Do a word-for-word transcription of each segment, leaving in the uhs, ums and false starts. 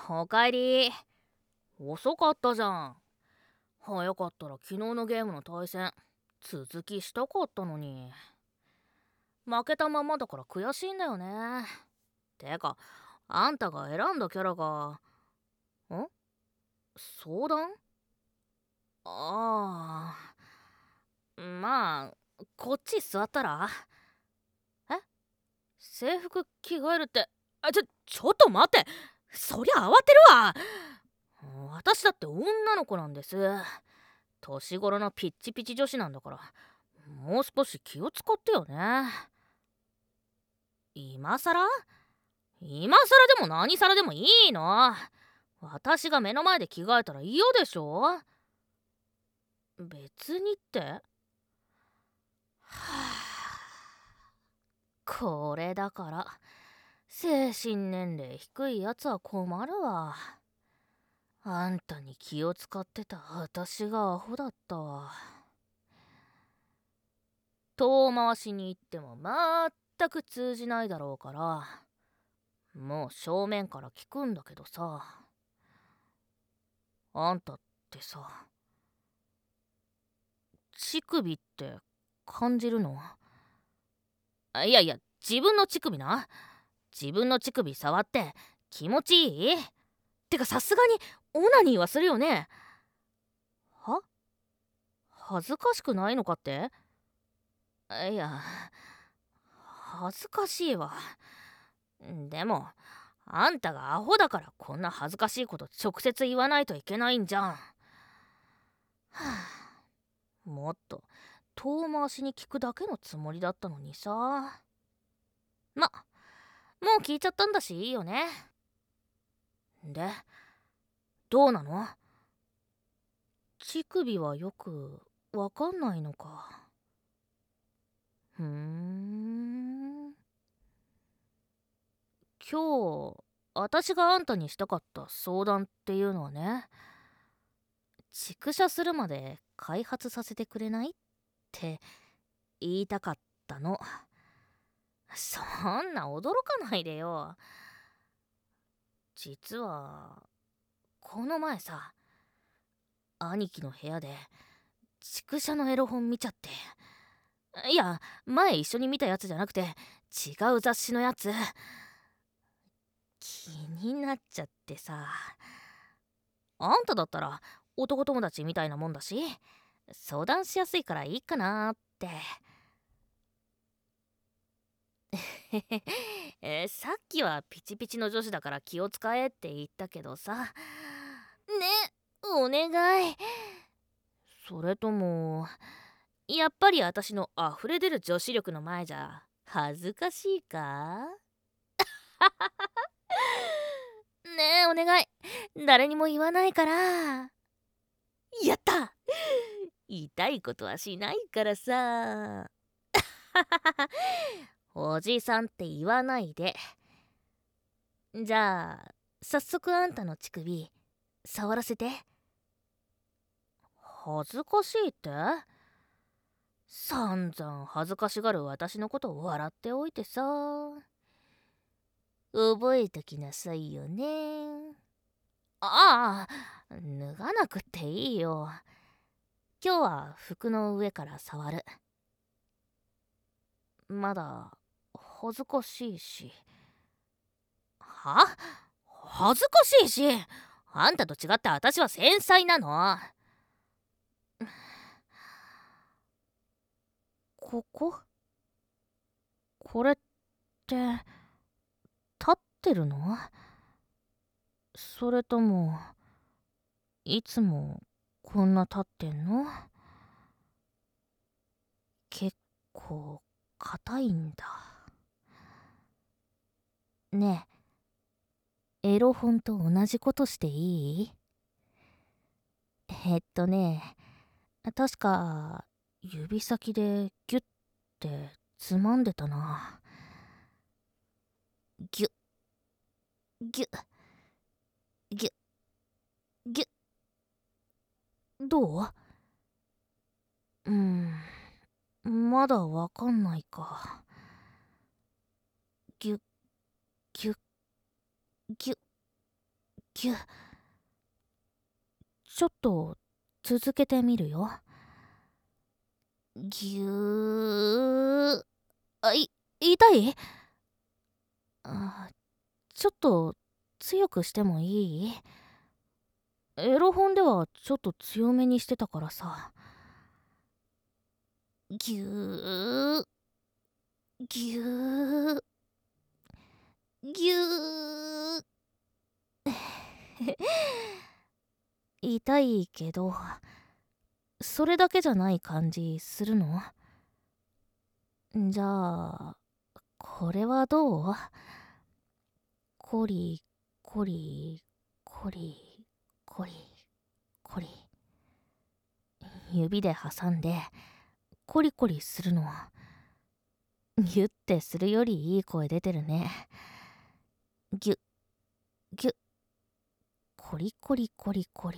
おかえり。遅かったじゃん。早かったら昨日のゲームの対戦続きしたかったのに。負けたままだから悔しいんだよね。てか、あんたが選んだキャラがん相談。ああ、まあこっち座ったら。え、制服着替えるって。あ、ちょちょっと待って。そりゃ慌てるわ。私だって女の子なんです。年頃のピッチピチ女子なんだから、もう少し気を使ってよね。今さら今さらでも何さらでもいいの。私が目の前で着替えたら嫌でしょ。別にって。はあ、これだから精神年齢低いやつは困るわ。あんたに気を使ってた私がアホだったわ。遠回しに行っても全く通じないだろうから、もう正面から聞くんだけどさ。あんたってさ、乳首って感じるの？あ、いやいや、自分の乳首な。自分の乳首触って気持ちいい？てかさすがにオナニーはするよね。は？恥ずかしくないのかって？いや、恥ずかしいわ。でもあんたがアホだからこんな恥ずかしいこと直接言わないといけないんじゃん。はあ、もっと遠回しに聞くだけのつもりだったのにさ。ま、もう聞いちゃったんだしいいよね。で、どうなの？乳首はよくわかんないのか。ふーん。今日私があんたにしたかった相談っていうのはね、畜舎するまで開発させてくれないって言いたかったの。そんな驚かないでよ。実はこの前さ、兄貴の部屋で畜舎のエロ本見ちゃって。いや、前一緒に見たやつじゃなくて違う雑誌のやつ。気になっちゃってさ。あんただったら男友達みたいなもんだし、相談しやすいからいいかなって。えさっきはピチピチの女子だから気を使えって言ったけどさ。ね、お願い。それともやっぱり私の溢れ出る女子力の前じゃ恥ずかしいか？ねえお願い、誰にも言わないから。やった。痛いことはしないからさ。おじさんって言わないで。じゃあ早速あんたの乳首触らせて。恥ずかしいって？散々恥ずかしがる私のことを笑っておいてさ。覚えときなさいよね。ああ、脱がなくていいよ。今日は服の上から触る。まだ恥ずかしいし。は？恥ずかしいし。あんたと違って私は繊細なの。ここ？これって立ってるの？それともいつもこんな立ってんの？結構硬いんだ。ねえ、エロ本と同じことしていい？えっとね、確か指先でギュッてつまんでたな。ギュッギュッギュッギュッ。どう？うん、まだわかんないか。ギュッギュッギュッぎゅ。ちょっと続けてみるよ。ぎゅー。あ、い、痛い？あ、ちょっと強くしてもいい？エロ本ではちょっと強めにしてたからさ。ぎゅー、ぎゅー、ぎゅー。痛いけど、それだけじゃない感じするの？じゃあ、これはどう？コリコリコリコリコリ。指で挟んでコリコリするの。ギュッてするよりいい声出てるね。ギュッギュッ、コリコリコリコリ。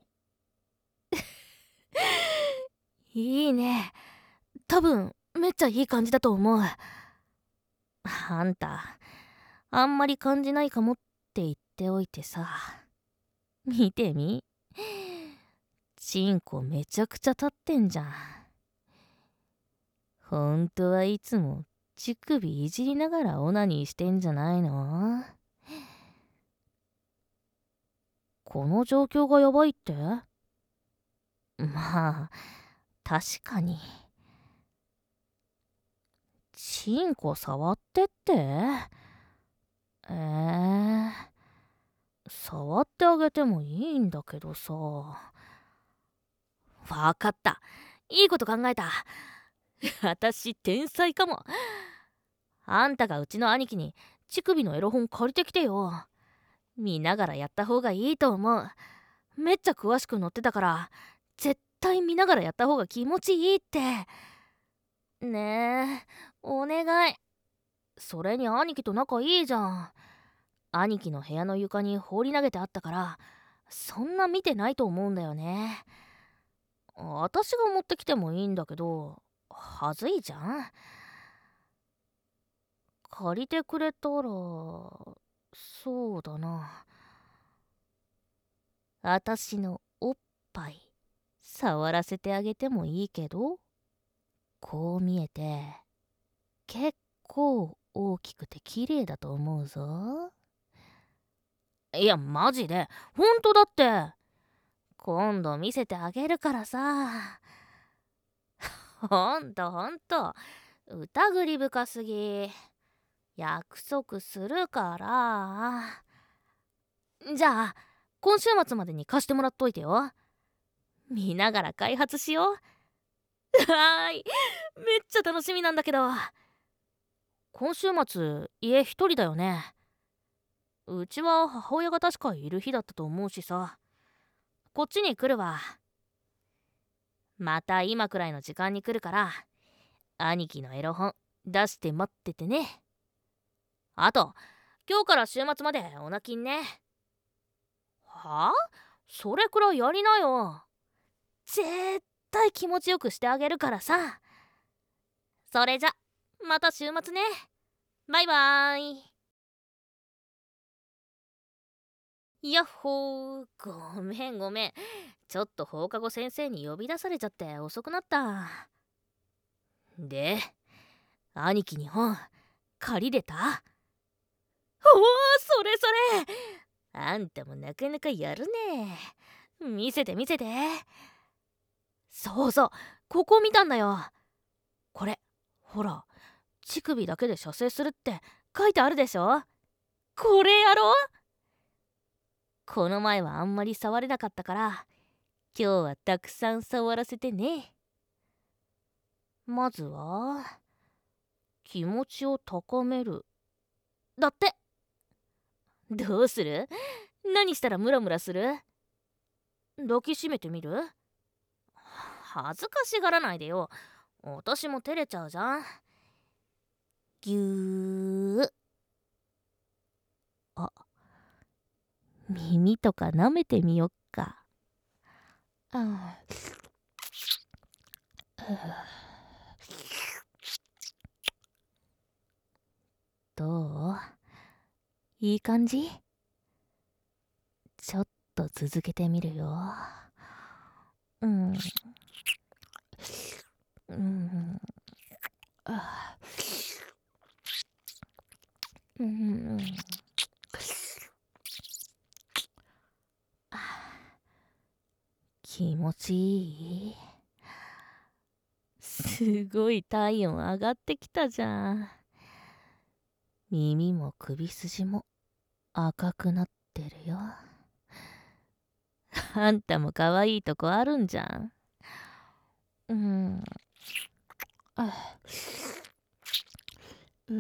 いいね。多分めっちゃいい感じだと思う。あんたあんまり感じないかもって言っておいてさ、見てみ、チンコめちゃくちゃ立ってんじゃん。ほんとはいつも乳首いじりながらオナニーしてんじゃないの？この状況がやばいって？まあ確かに。チンコ触ってって？えー、触ってあげてもいいんだけどさ。わかった。いいこと考えた。私天才かも。あんたがうちの兄貴に乳首のエロ本借りてきてよ。見ながらやった方がいいと思う。めっちゃ詳しく載ってたから絶対見ながらやった方が気持ちいいって。ねえ、お願い。それに兄貴と仲いいじゃん。兄貴の部屋の床に放り投げてあったからそんな見てないと思うんだよね。私が持ってきてもいいんだけどはずいじゃん。借りてくれたらそうだな、私のおっぱい触らせてあげてもいいけど、こう見えて結構大きくて綺麗だと思うぞ。いやマジでほんとだって。今度見せてあげるからさ。ほんとほんと疑り深すぎ。約束するから。じゃあ今週末までに貸してもらっといてよ。見ながら開発しよう。はーい、めっちゃ楽しみなんだけど。今週末家一人だよね。うちは母親が確かいる日だったと思うしさ。こっちに来るわ。また今くらいの時間に来るから兄貴のエロ本出して待っててね。あと今日から週末までオナキンね。はあ？それくらいやりなよ。絶対気持ちよくしてあげるからさ。それじゃまた週末ね。バイバーイ。やっほー。ごめんごめん、ちょっと放課後先生に呼び出されちゃって遅くなった。で兄貴に本借りれた？おお、それそれ。あんたもなかなかやるね。見せて見せて。そうそう、ここ見たんだよ。これほら、乳首だけで射精するって書いてあるでしょ。これやろう。この前はあんまり触れなかったから今日はたくさん触らせてね。まずは気持ちを高めるだって。どうする？何したらムラムラする？抱きしめてみる？恥ずかしがらないでよ。私も照れちゃうじゃん。ぎゅー。あ、耳とか舐めてみよっか。あどう？いい感じ？ ちょっと続けてみるよ。うん。うん。あうん。気持ちいい？すごい体温上がってきたじゃん。耳も首筋も赤くなってるよ。あんたも可愛いとこあるんじゃん。うん。あうん。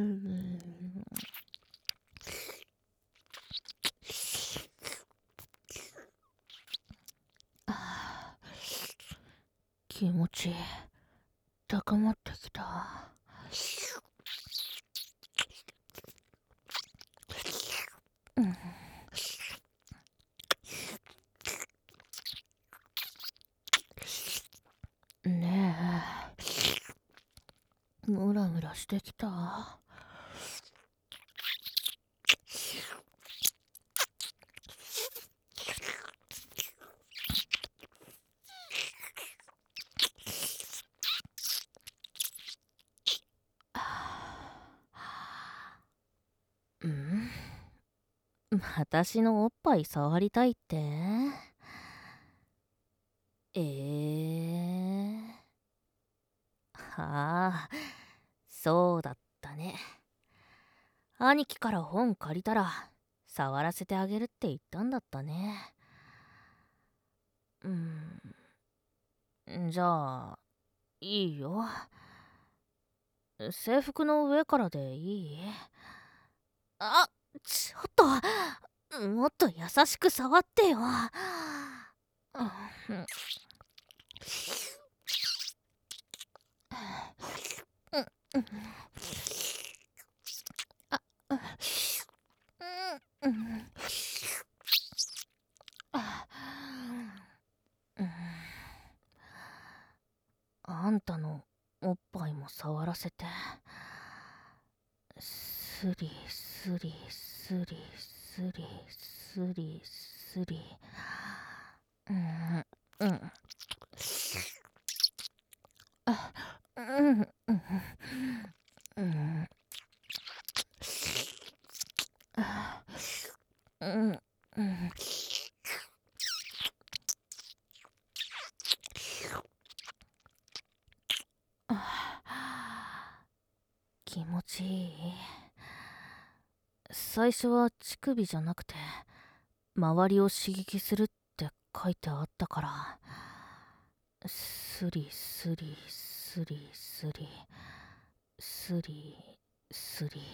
あ気持ち高まってきた。うんねえ、ムラムラしてきた。うん私のおっぱい触りたいって？えー、はあ、そうだったね。兄貴から本借りたら触らせてあげるって言ったんだったね。うん、じゃあ、いいよ。制服の上からでいい？あ、ちょっと、もっと優しく触ってよ。うんうんあうんうんあうんあんたのおっぱいも触らせて。スリスリスリスリスリスリうんうんあうんうんうんあうんうんあ気持ちいい？最初は乳首じゃなくて周りを刺激するって書いてあったから、スリスリスリスリスリスリ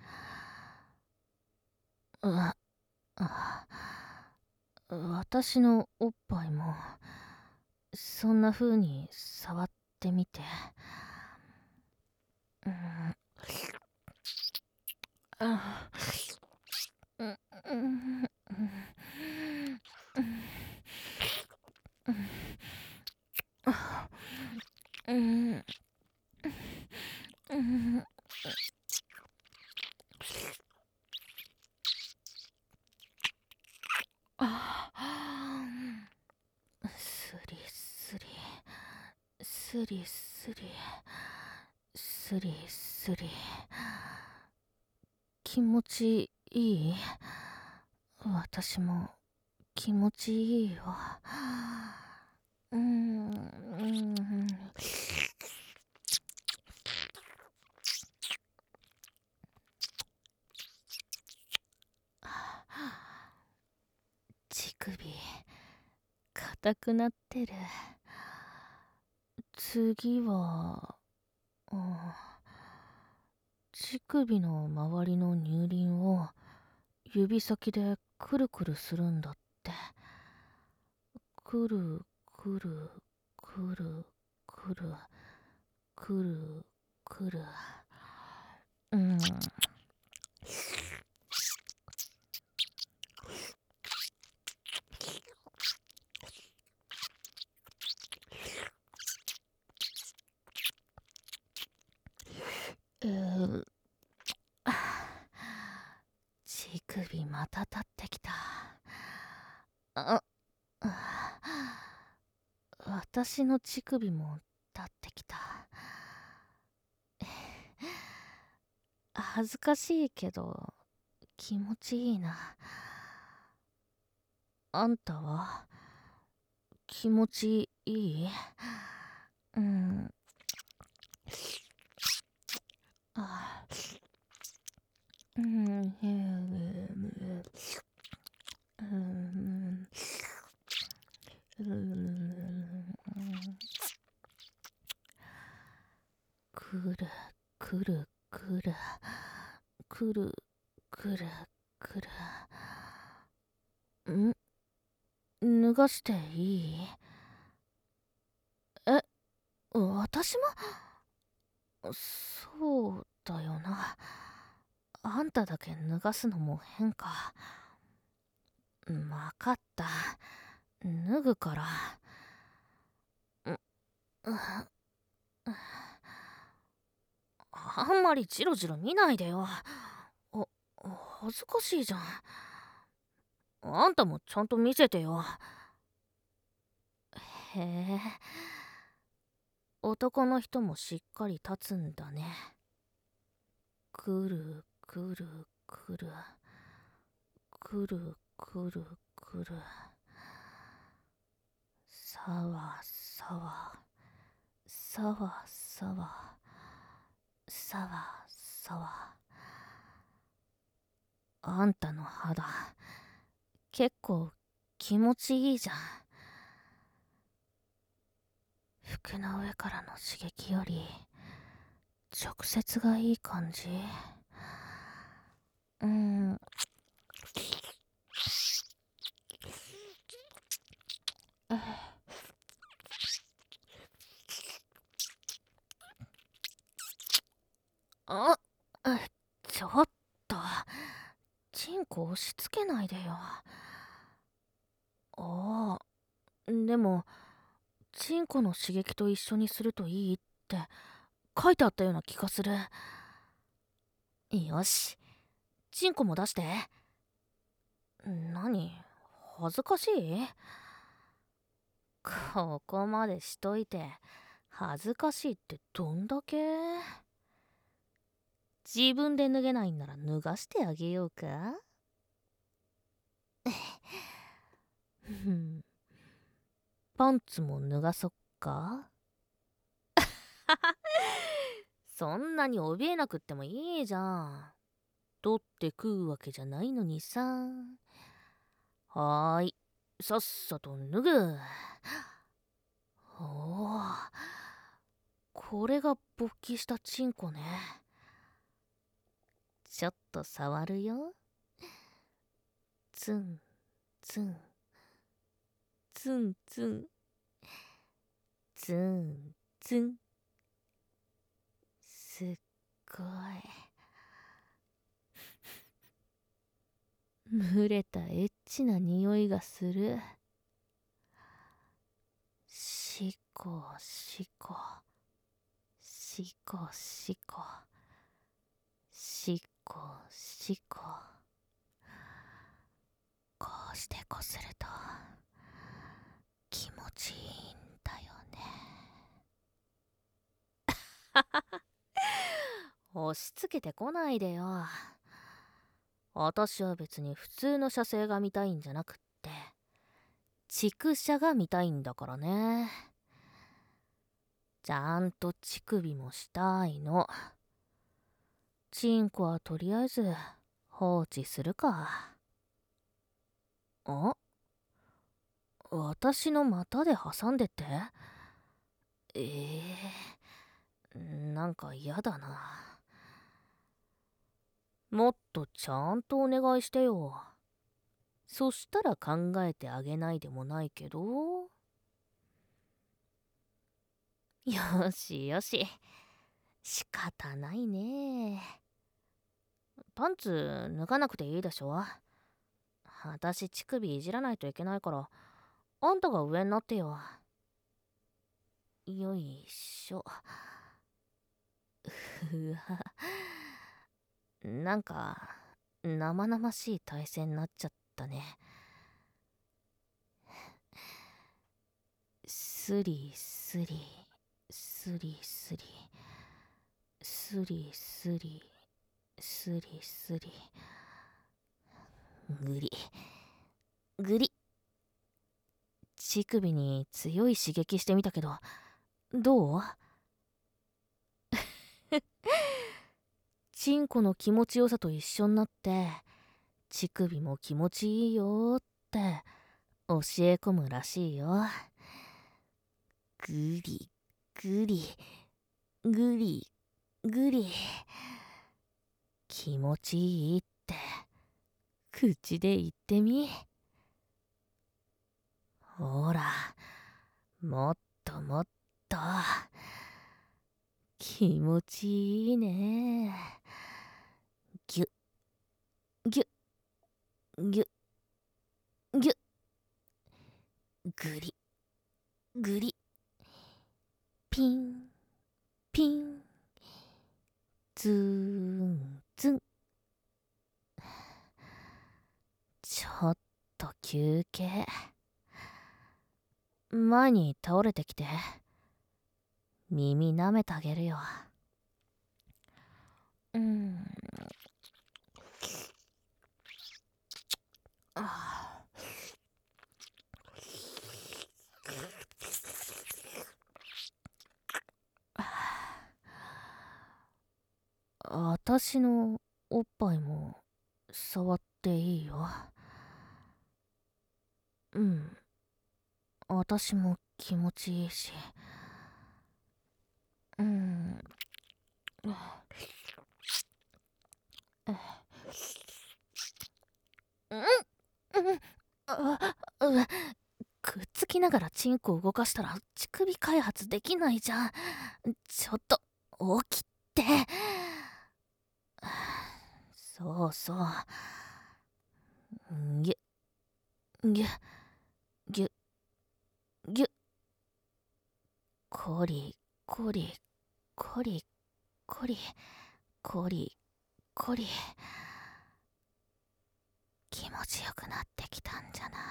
ああ私のおっぱいもそんな風に触ってみて。うんあうんうんうんうんあスリスリスリスリスリスリ気持ちいい？私も気持ちいいよ。うーん。乳首硬くなってる。次は、うん、乳首の周りの乳輪を指先でくるくるするんだって。くるくるくるくるくるくる。うん。うー乳首また立ってきた。 あ、私の乳首も立ってきた。恥ずかしいけど気持ちいいな。あんたは気持ちいい？うん。あ、うん、うん、うん、うん、くるくるくるくるくるくる。ん？脱がしていい？え、私も？そうだよな。あんただけ脱がすのも変か。わかった。脱ぐから。ん、あんまりジロジロ見ないでよ。あ、恥ずかしいじゃん。あんたもちゃんと見せてよ。へえ、男の人もしっかり立つんだね。くるくるくるくるくるくる、さわさわさわさわさわさわ。あんたの肌結構気持ちいいじゃん。服の上からの刺激より直接がいい感じ。うん。あ、ちょっとチンコ押し付けないでよ。ああ、でもチンコの刺激と一緒にするといいって書いてあったような気がする。よし、チンコも出して。何？恥ずかしい？ここまでしといて恥ずかしいってどんだけ？自分で脱げないんなら脱がしてあげようか？パンツも脱がそっか？そんなに怯えなくってもいいじゃん。取って食うわけじゃないのにさ。はーい、さっさと脱ぐ。おお、これが勃起したチンコね。ちょっと触るよ。ツンツンツンツンツンツン。すっごい蒸れたエッチな匂いがする。しこしこしこしこしこしこ。こうしてこすると気持ちいいんだよね。押し付けてこないでよ。私は別に普通の射精が見たいんじゃなくって、畜射が見たいんだからね。ちゃんと乳首もしたいの。チンコはとりあえず放置するか。あ、私の股で挟んでって？ええー、なんか嫌だな。もっとちゃんとお願いしてよ。そしたら考えてあげないでもないけど。よしよし、仕方ないね。パンツ脱がなくていいでしょ。私乳首いじらないといけないから、あんたが上になってよ。よいしょ。うわ、なんか生々しい体勢になっちゃったね。 スリスリスリスリスリスリスリスリグリグリ。乳首に強い刺激してみたけど、どう？チンコの気持ちよさと一緒になって乳首も気持ちいいよって教え込むらしいよ。グリグリグリグリ、気持ちいいって口で言ってみ。ほら、もっともっと気持ちいいね。ギュギュギュギュ、グリグリ、ピンピン、ズンズン。ちょっと休憩。前に倒れてきて耳舐めてあげるよ。うん。ああたしのおっぱいも触っていいよ。うん。あたしも気持ちいいし。うん。うんうんあうくっつきながらチンコ動かしたら乳首開発できないじゃん。ちょっと起きて。そうそう。ぎゅぎゅぎゅぎゅ、コリコリコリコリコリコリ、気持ちよくなってきたんじゃない。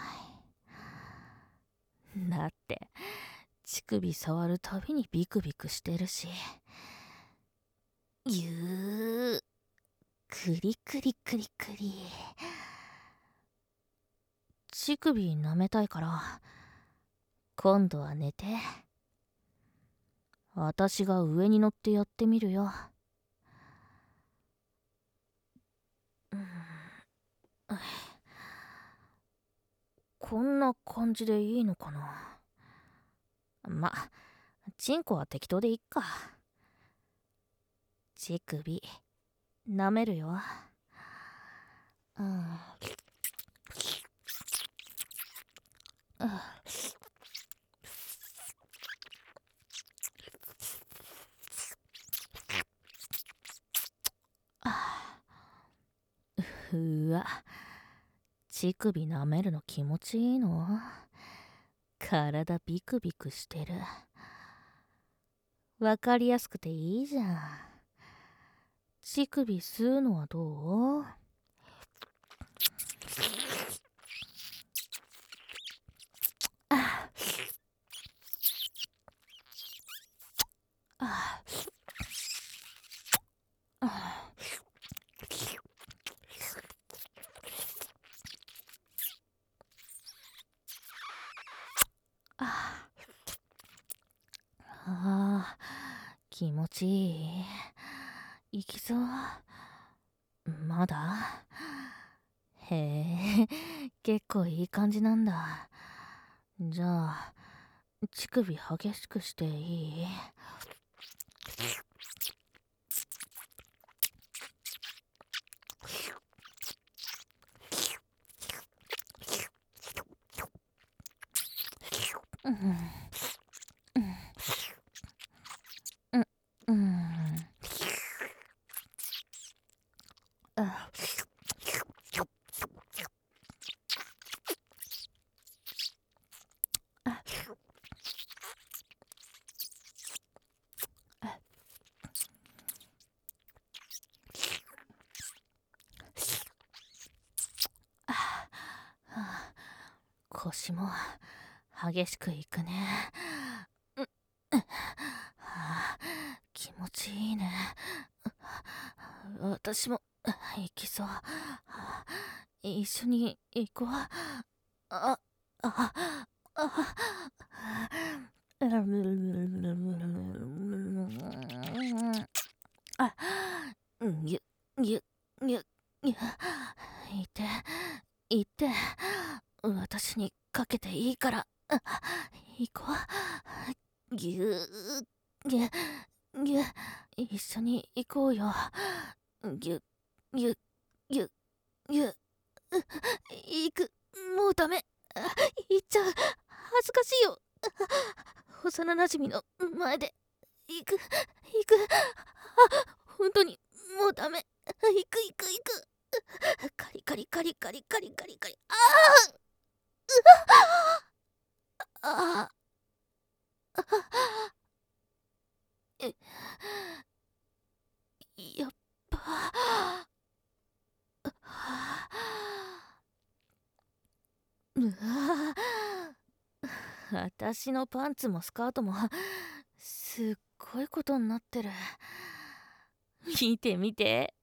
だって乳首触るたびにビクビクしてるし。ぎゅー、クリクリクリクリ。乳首舐めたいから今度は寝て。私が上に乗ってやってみるよ。うん、こんな感じでいいのかな。ま、チンコは適当でいっか。乳首舐めるよ。うん。うわ、乳首舐めるの気持ちいいの？体ビクビクしてる。わかりやすくていいじゃん。乳首吸うのはどう？あああああ、気持ちいい。いきそう？まだ？へえ、結構いい感じなんだ。じゃあ乳首激しくしていい？うんうんうんあ腰も激しくいくね。 ちいいね。私も行きそう。一緒に行こう。あ、あ、あ、あ、ぎゅ、ぎゅ、ぎゅ、ぎゅ、いて、いて、私にかけていいから、行こう。ぎゅ、ぎゅ、ぎゅ、一緒に行こうよ。ぎゅ、ぎゅ、ぎゅ、ぎゅ、行く、もうダメ。行っちゃう。恥ずかしいよ。幼なじみの前で。行く、行く。あ、本当に、もうダメ。行く、行く、行く。カリカリカリカリカリカリカリ。ああ、ああ、え、やっぱ。うわ、私のパンツもスカートもすっごいことになってる。見て見て。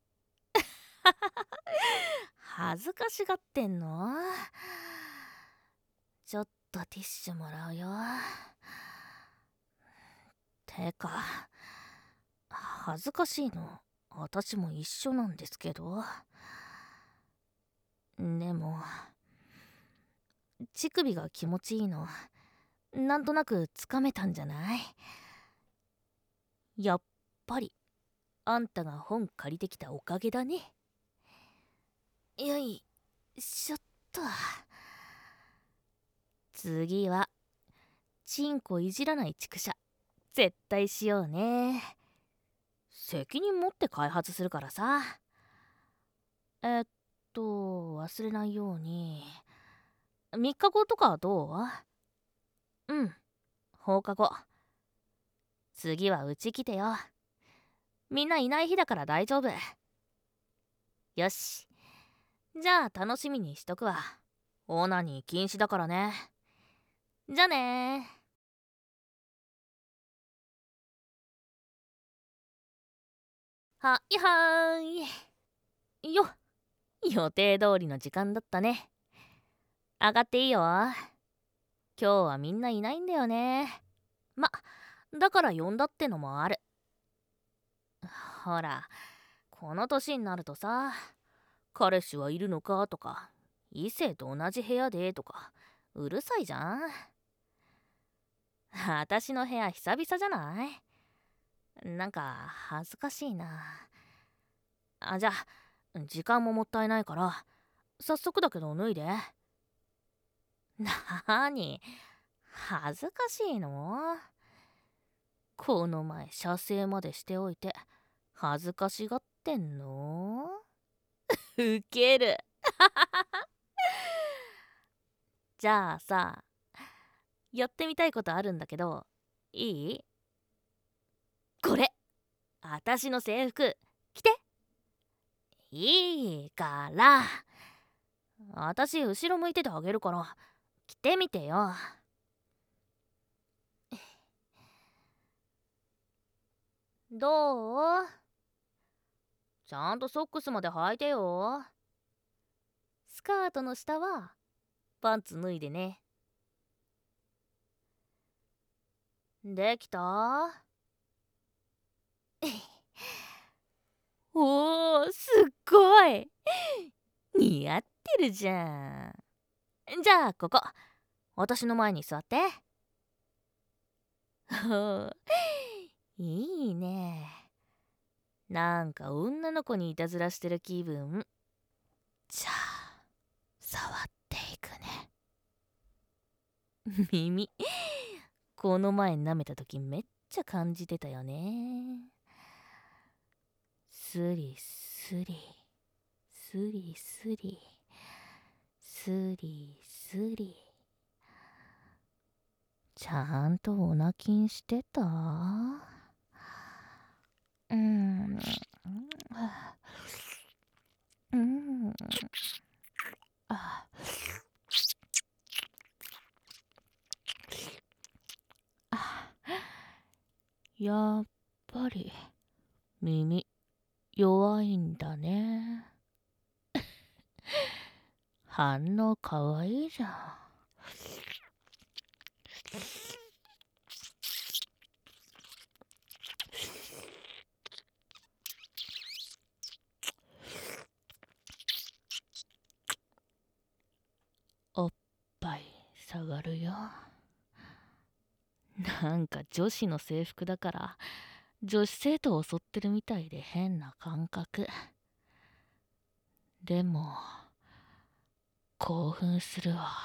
恥ずかしがってんの？ちょっとティッシュもらうよ。てか、恥ずかしいの私も一緒なんですけど。でも乳首が気持ちいいのなんとなくつかめたんじゃない？やっぱりあんたが本借りてきたおかげだね。よいしょっと。次はチンコいじらない畜舎絶対しようね。責任持って開発するからさ。えっと忘れないようにみっかごとかどう？うん、放課後。次はうち来てよ。みんないない日だから大丈夫。よし、じゃあ楽しみにしとくわ。オナニー禁止だからね。じゃあねー。はいはーい。よっ、予定通りの時間だったね。上がっていいよ。今日はみんないないんだよね。ま、だから呼んだってのもある。ほら、この年になるとさ、彼氏はいるのかとか、異性と同じ部屋でとか、うるさいじゃん。私の部屋久々じゃない？なんか恥ずかしいな。あ、じゃあ時間ももったいないから早速だけど脱いで。なーに、恥ずかしいの？この前射精までしておいて恥ずかしがってんの？ウケる。じゃあさ、やってみたいことあるんだけどいい？これ私の制服着て。いいから、私後ろ向いててあげるから着てみてよ。どう？ちゃんとソックスまで履いてよ。スカートの下はパンツ脱いでね。できた？おー、すっごい似合ってるじゃん。じゃあここ私の前に座って。いいね。なんか女の子にいたずらしてる気分。じゃあ触っていくね。耳、この前舐めた時めっちゃ感じてたよね。スリスリスリスリスリスリ。ちゃんとオナキンしてた？うん、うん、あ、あ、やっぱり耳弱いんだね。反応かわいいじゃん。おっぱい下がるよ。なんか女子の制服だから女子生徒を襲ってるみたいで変な感覚。でも興奮するわ。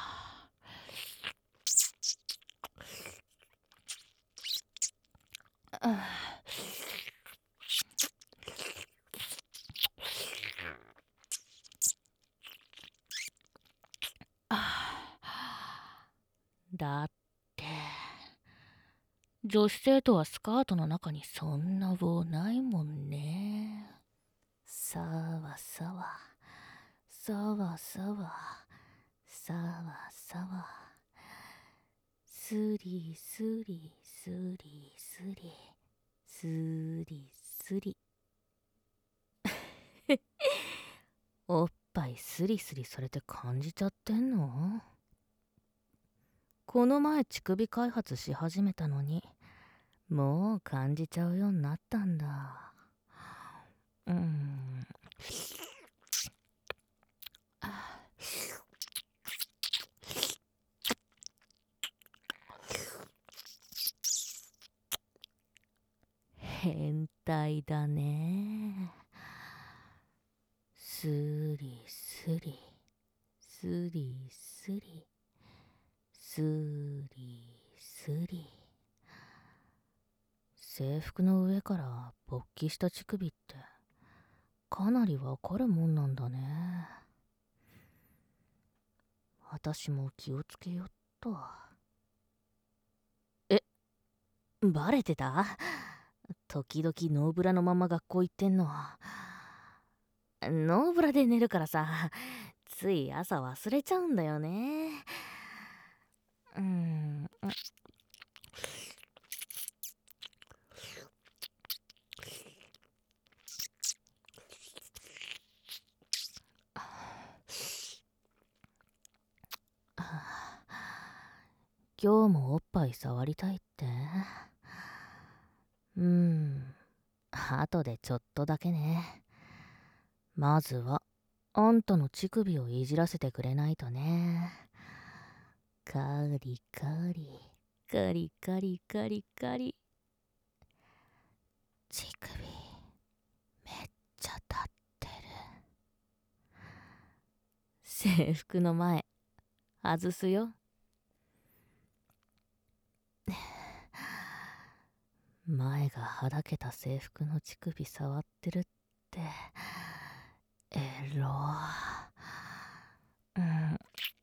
だって女子生徒はスカートの中にそんな棒ないもんね。さわさわさわさわさわさわ、スリスリスリスリスリスリおっぱいスリスリされて感じちゃってんの？この前乳首開発し始めたのにもう感じちゃうようになったんだ。うーん変態だね。スリスリスリスリスリスリ、制服の上から勃起した乳首ってかなりわかるもんなんだね。私も気をつけよっと。え、バレてた？時々ノーブラのまま学校行ってんの。ノーブラで寝るからさ、つい朝忘れちゃうんだよね。うーん。今日もおっぱい触りたいって？うーん。後でちょっとだけね。まずはあんたの乳首をいじらせてくれないとね。カリカリカリカリカリカリ。乳首めっちゃ立ってる。制服の前外すよ。前がはだけた制服の乳首触ってるってエロ。うん。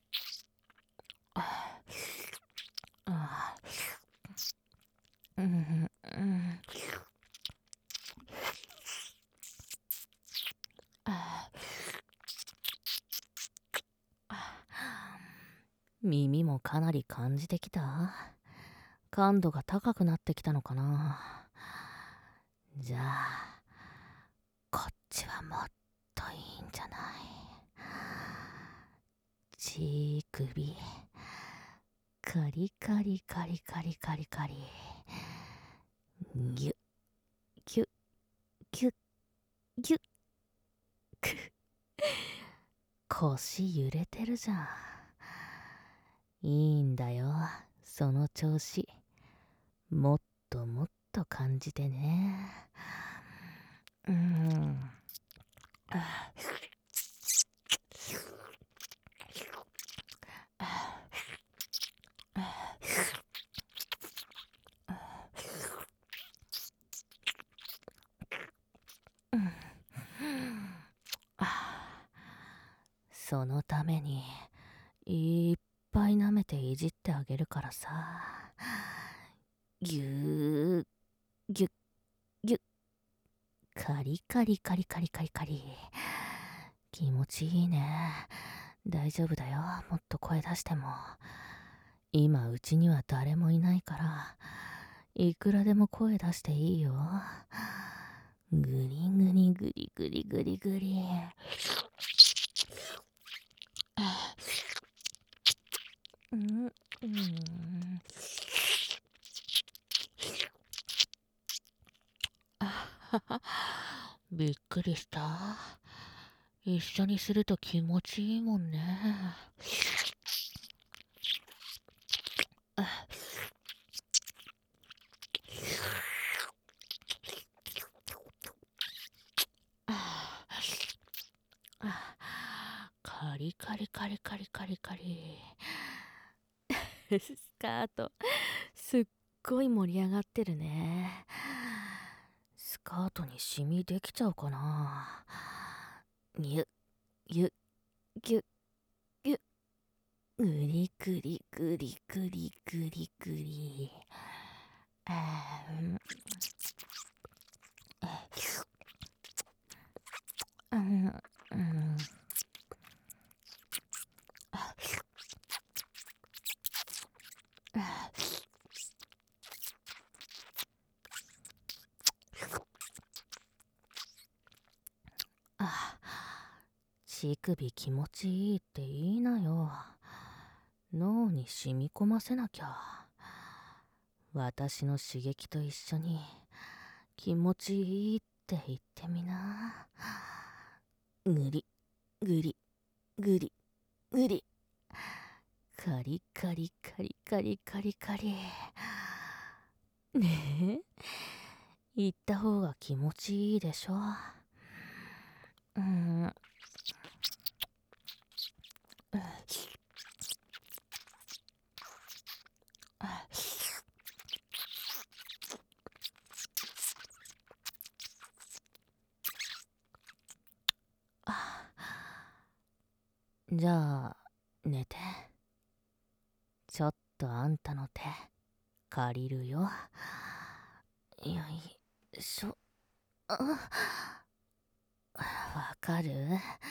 あうんうん耳もかなり感じてきた。感度が高くなってきたのかな。じゃあこっちはもっといいんじゃない？乳首カリカリカリカリカリカリ、ギュッギュッギュッギュッ腰揺れてるじゃん。いいんだよ、その調子。もっともっと感じてね。うん。そのためにいっぱい舐めていじってあげるからさ。ぎゅーぎゅっぎゅっカリカリカリカリカリカリ、気持ちいいね。大丈夫だよ、もっと声出しても。今うちには誰もいないからいくらでも声出していいよ。 ぐりぐりぐりぐりぐりぐり。うん、うん。びっくりした。一緒にすると気持ちいいもんね。カリカリカリカリカリカリ。スカートすっごい盛り上がってるね。スカートにシミできちゃうかな。ゆゆゆゆぐりぐりぐりぐりぐりぐり。あーうんうんあ、乳首気持ちいいっていいなよ。脳に染み込ませなきゃ。私の刺激と一緒に気持ちいいって言ってみな。ぐりぐりぐりぐり。カリカリカリカリカリカリ。ねえ、言った方が気持ちいいでしょ。うん。じゃあ寝て。ちょっとあんたの手借りるよ。よいしょ。あ、わかる？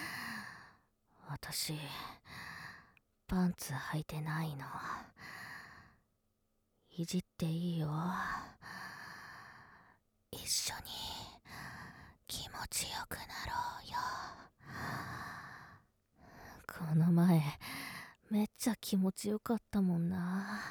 私パンツ履いてないの。いじっていいよ。一緒に気持ちよくなろうよ。この前めっちゃ気持ちよかったもんな。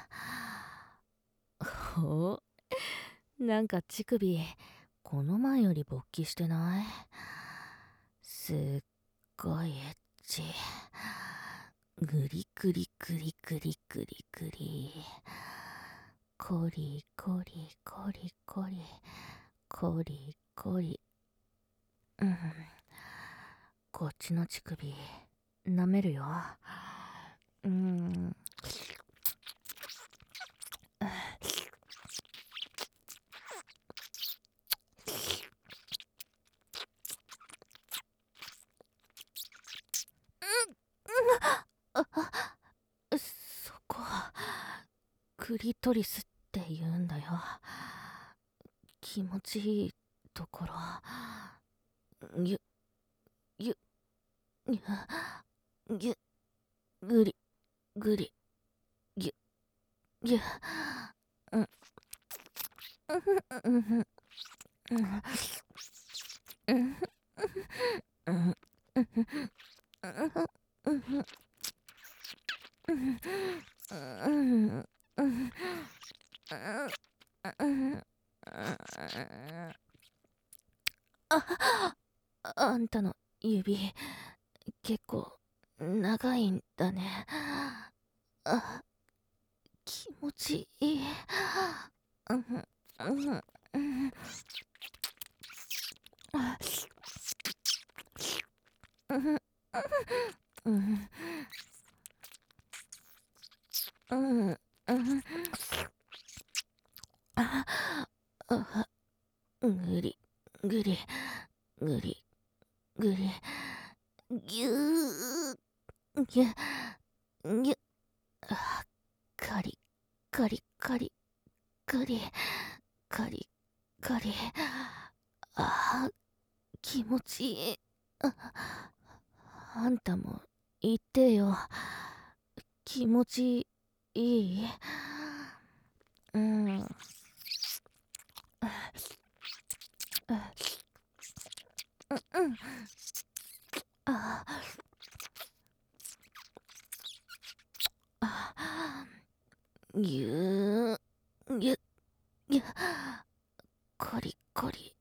お、なんか乳首この前より勃起してない？すっごいエッチ。グリグリグリグリグリグリ。コリコリコリコリコリコリ。うん、こっちの乳首舐めるよ。うん。そこクリトリスって言うんだよ。気持ちいいところ。ゆゆゆゆぐりぐりゆゆうんうんうんうんうんうんあ、あんたの指結構長いんだね。あ、気持ちいい。うんうんうんうんうんうんうんああ、ぐりぐりぐりぐりぎゅーぎゅぎゅあ、カリカリカリカリカリカリ。あー、気持ちいい。あ、あんたも言ってよ。気持ちいい？うん。 うん。ああ、ぎゅー、ぎゅ、ぎゅ、コリコリ。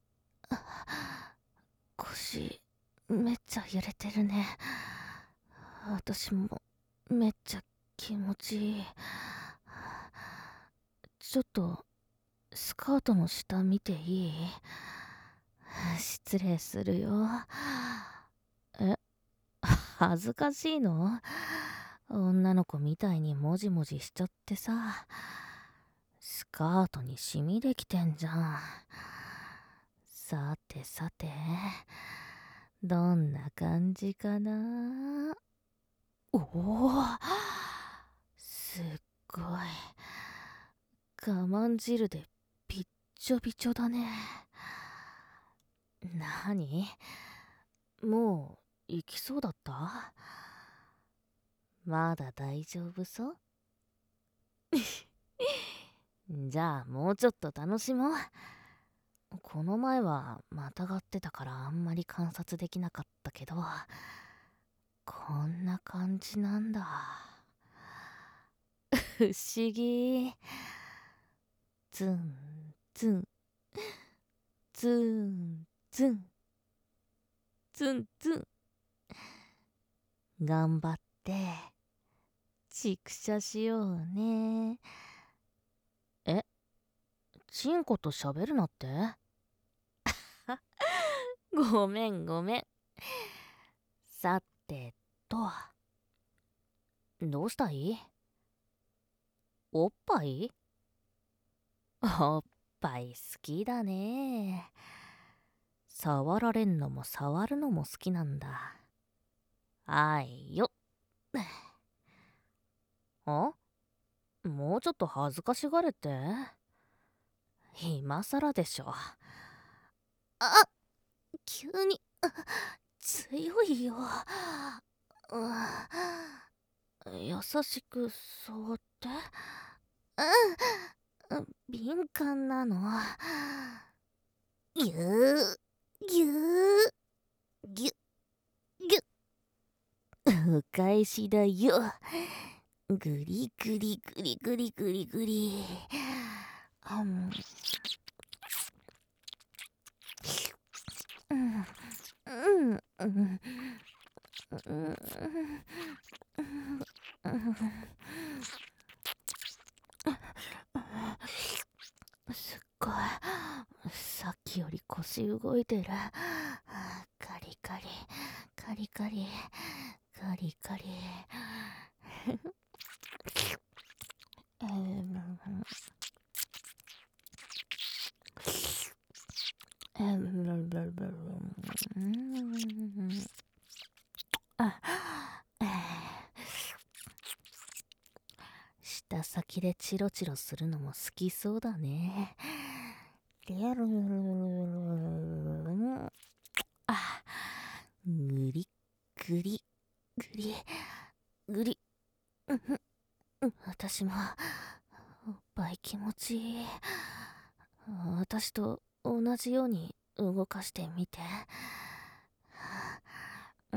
腰、めっちゃ揺れてるね。私も、めっちゃ気持ちいい。ちょっと、スカートの下見ていい？失礼するよ。え、恥ずかしいの？女の子みたいにもじもじしちゃってさ。スカートにシミできてんじゃん。さてさて、どんな感じかな。おお、すっごい。我慢汁でびっちょびちょだね。なに？もう行きそうだった？まだ大丈夫そう？じゃあもうちょっと楽しもう。この前はまたがってたからあんまり観察できなかったけど、こんな感じなんだ。不思議。ズンズンズンズンズンズン。頑張って畜舎しようね。え、チンコと喋るなって？ごめんごめん。さてと、どうしたい？おっぱい？おっぱい好きだね。触られんのも触るのも好きなんだ。あいよ。あ？もうちょっと恥ずかしがれて。今更でしょ。あ、急に強いよ。うん、優しく触って。うん、敏感なの。ぎゅーぎゅーぎゅぎゅ。お返しだよ。ぐりぐりぐりぐりぐりぐり。うん、うんうんうんすっごい。さっきより腰動いてる。カリカリカリカリカリカリ。舌先でチロチロするのも好きそうだね。あ、ぐりぐりぐりぐり。私もおっぱい気持ちいい。私と同じように動かしてみて。うん。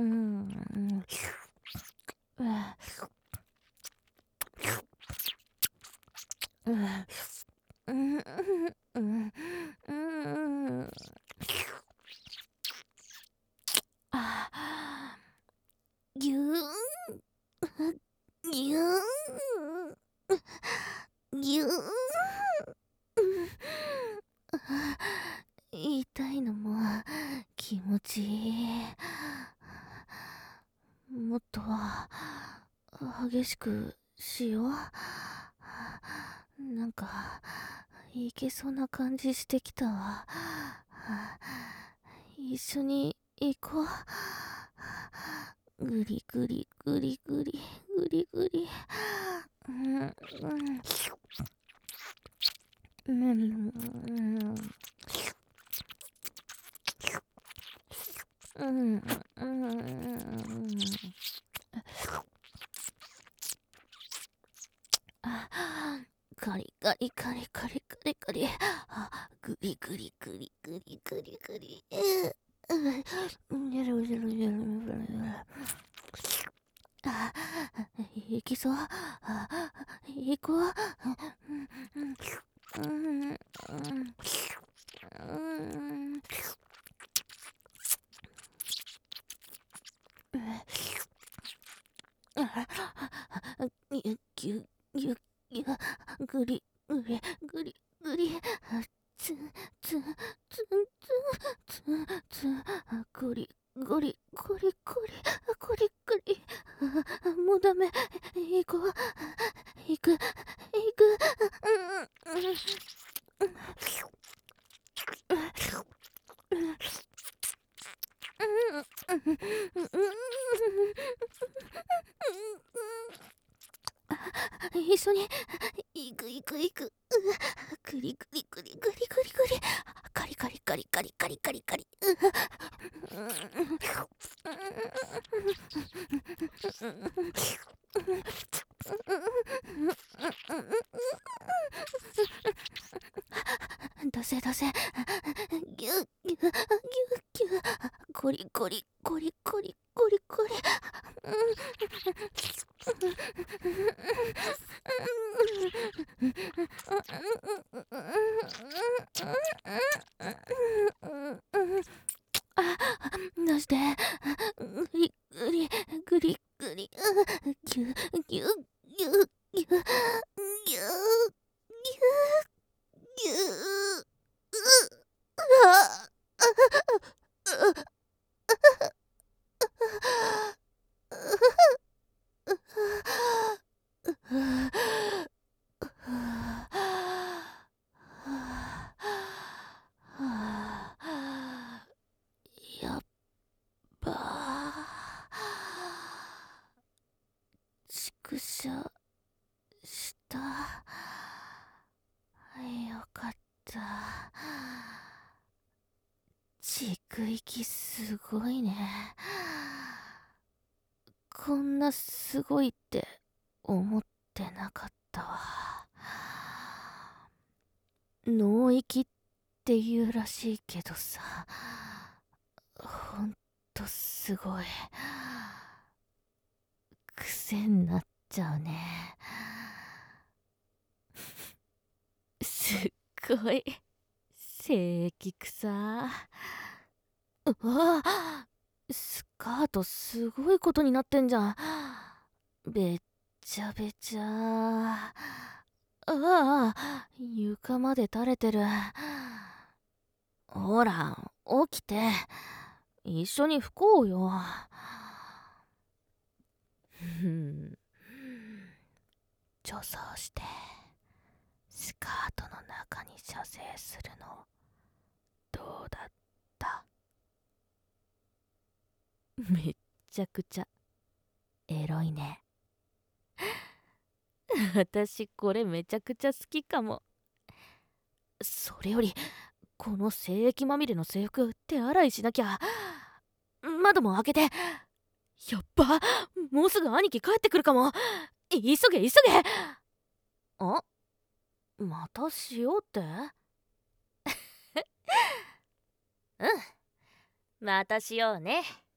ぎゅーんぎゅーんぎゅーん。痛いのも気持ちいい。もっと激しくしよう。なんかいけそうな感じしてきたわ。一緒に行こう。ぐりぐりぐりぐりぐりぐり。うんうんうんうん。カリカリカリカリカリカリ。あ、グリグリグリグリグリグリ。 あ、行きそう。行こう。ぎゅぎゅぎゅぎゅぐりぐりぐりぐりつつつつつつぐりぐりぐりぐりぐりぐりもうダメ。行こう。行く行く。一緒に行く行く行く。グリグリグリグリグリグリ。カリカリカリカリカリカリカリ。出せ出せ。ギュッギュッギュッギュッ。ゴリゴリゴリゴリゴリゴリ。出して。グリグリグリグリ。ギュッギュッギュッギュッギュッギュッギュッギュッ。やっば畜生した。よかった。蓄息すごいね。こんなすごいって思ってなかったわ。脳域っていうらしいけどさ、ほんとすごい。癖になっちゃうね。すっごい聖域草。うわあ、スカートすごいことになってんじゃん。べっちゃべちゃ。ああ、床まで垂れてる。ほら起きて、一緒に拭こうよ。女装してスカートの中に射精するのどうだった？めっちゃくちゃエロいね。私これめちゃくちゃ好きかも。それよりこの精液まみれの制服手洗いしなきゃ。窓も開けて。やっば、もうすぐ兄貴帰ってくるかも。急げ急げ。あ、またしようって？うん、またしようね。